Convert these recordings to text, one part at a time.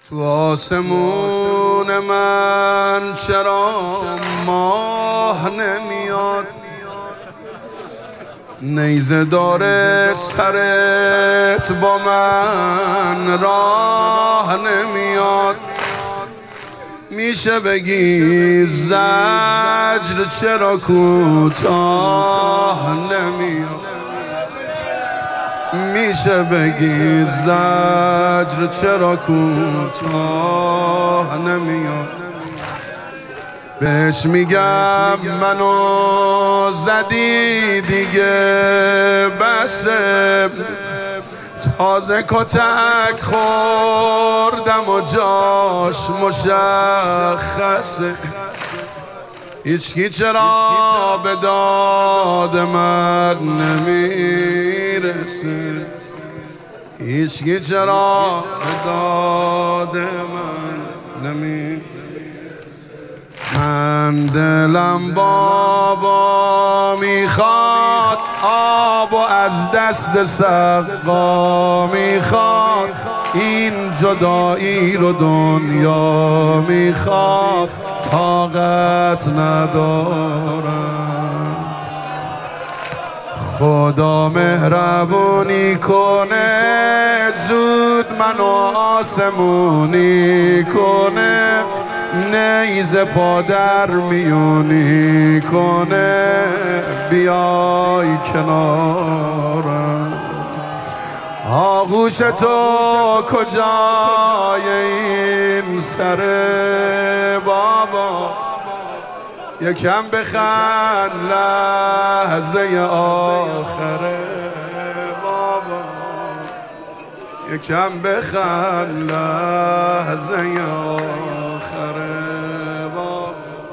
تو آسمون من چرا ماه نمیاد؟ نیزه داره سرت با من راه نمیاد. میشه بگی زجر چرا کوتاه نمیاد؟ میشه بگی زجر چرا کوتاه نمیاد؟ بهش میگم منو زدی دیگه بسه، تازه کتک خوردم و جاش مشخصه. هیچکی چرا به داد من نمیرسه؟ هیچکی چرا به داد من نمیرسه؟ من دلم بابا میخواد آب و از دست سقا میخواد، این جدایی رو دنیا میخواد، طاقت ندارم. خدا مهربونی کنه زود منو آسمونی کنه، نیزه پا در میونی کنه، بیای کنارم. آغوش تو کجای این سر بابا؟ یکم بخند لحظه آخره بابا، یکم بخند لحظه آخره بابا.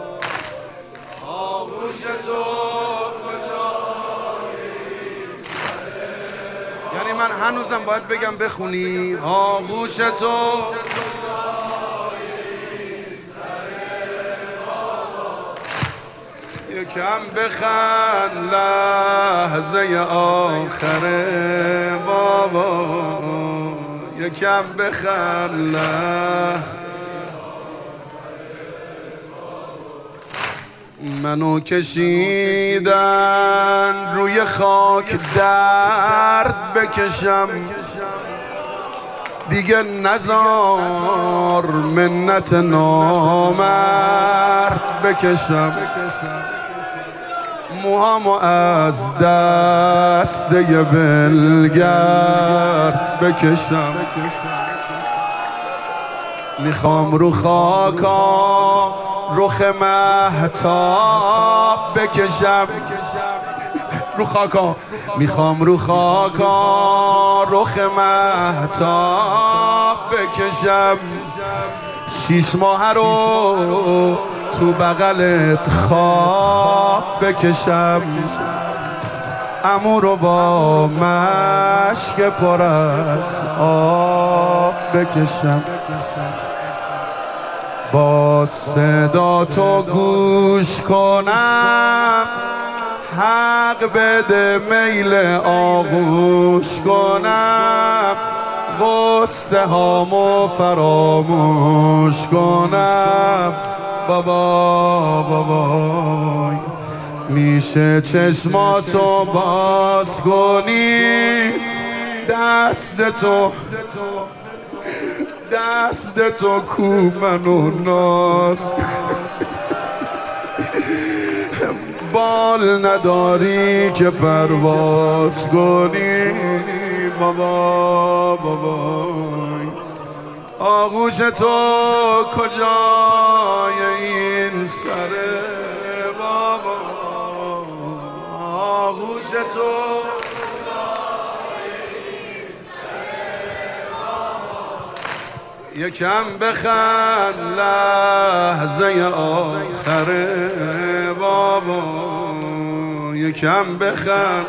آغوش تو کجای این سره؟ یعنی من هنوزم باید بگم بخونی آغوش تو یکم بخند لحظه آخره بابا، یکم بخند لحظه. منو کشیدن روی خاک درد بکشم، دیگه نزار منت نامرد بکشم. موهامو از دسته بلگرد بکشم، میخوام رو خاکا رخ مهتاب بکشم. رو خاکا میخوام رو خاکا رخ مهتاب بکشم. 6 ماه رو تو بغلت خواب بکشم، عمو رو با مشک پر از آب بکشم. با صدا تو گوش کنم، حق بده میل آغوش کنم، غصه هامو فراموش کنم. بابا میشه چشماتو باز کنی، دست تو کو منو ناز. بال نداری که پرواز کنی بابا. آغوش تو کجای این سره بابا؟ آغوش تو کجای این سره بابا؟ یکم بخند لحظه آخره بابا، یکم بخند.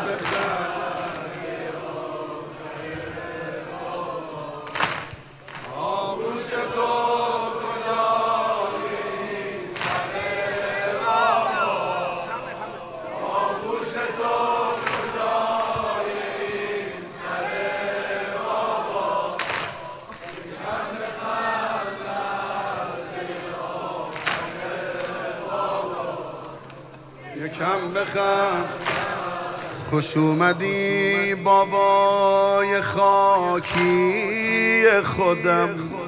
یکم بخند. خوش اومدی بابای خاکی خودم،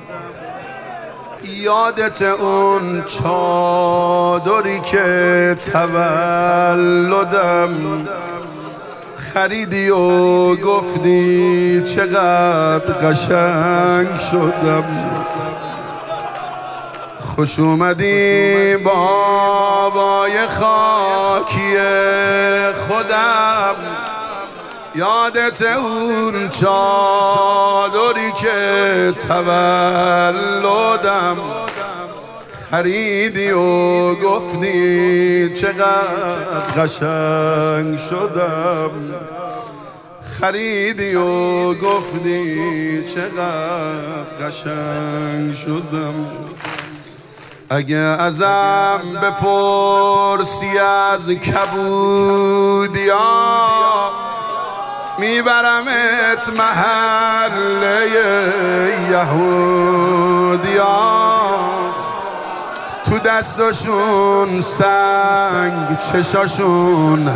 یادت اون چادری که تولدم خریدی و گفتی چقدر قشنگ شدم. خوش اومدی بابای خاکی خودم، یادت اون چادری که تولدم خریدی و گفتی چقدر قشنگ شدم. خریدی و گفتی چقدر قشنگ شدم. اگه ازم بپرسی از کبودیا، میبرمت محله یهودیا. تو دستاشون سنگ، چشاشون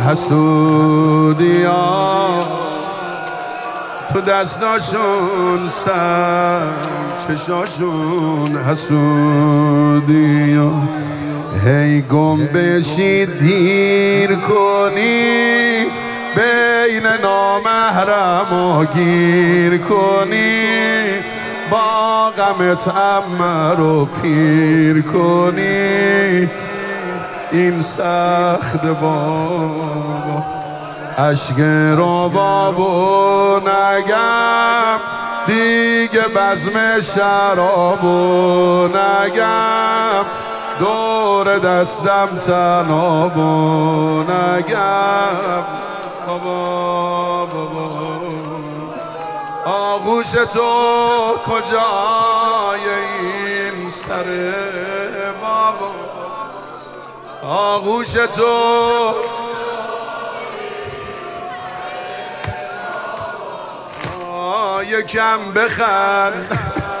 حسودیا. تو دستاشون سنگ، چشاشون حسودیا. هی گم بشی دیر کنی، بین نامحرما گیر کنی. با غمت عمه رو پیر کنی. این سخت بابا، عشق رو بابو نگم، دیگه بزم شرابو نگم. دور دستم تنابو نگم. بابا آغوش تو کجای این سر بابا؟ آغوش تو یکم بخند.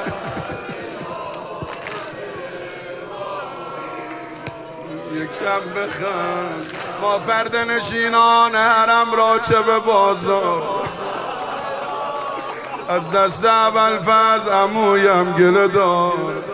یکم بخند. ما پرده نشینان حرم را چه به بازار، از دست ابوالفضل عمویم گله دار.